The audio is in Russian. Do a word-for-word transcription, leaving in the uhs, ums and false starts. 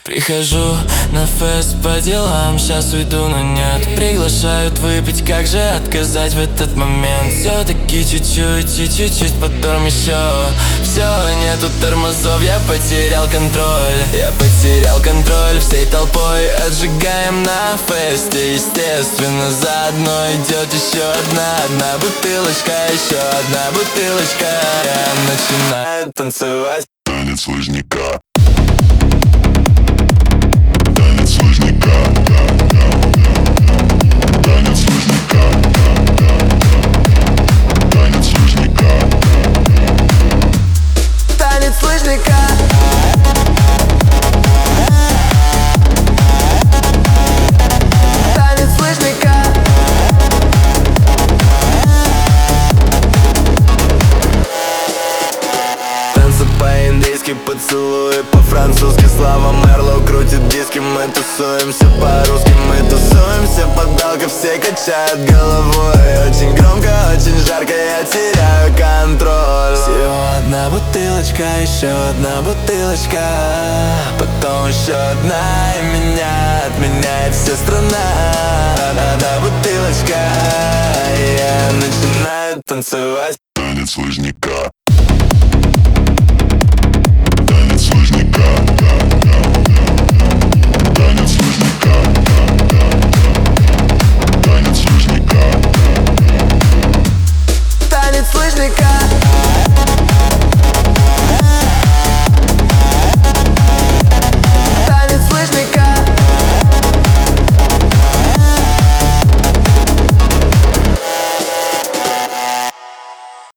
Прихожу на фест по делам, сейчас уйду, но нет. Приглашают выпить, как же отказать в этот момент? Все-таки чуть-чуть и чуть-чуть, потом еще. Все, нету тормозов, я потерял контроль. Я потерял контроль, всей толпой отжигаем на фесте. Естественно, заодно идет еще одна, одна бутылочка, еще одна бутылочка. Я начинаю танцевать танец лыжника. танец лыжника. Танец лыжника. Танцы по-индийски, поцелуи по-французски. Слава Мерлоу крутит диски. Мы тусуемся по-русски, мы тусуемся. Подалка, все качают головой. Очень громко, очень жарко, я теряю контроль. Всего одна бутылочка, еще одна бутылочка, потом еще одна, и меня отменяет вся страна. Одна бутылочка, и я начинаю танцевать Танец лыжника.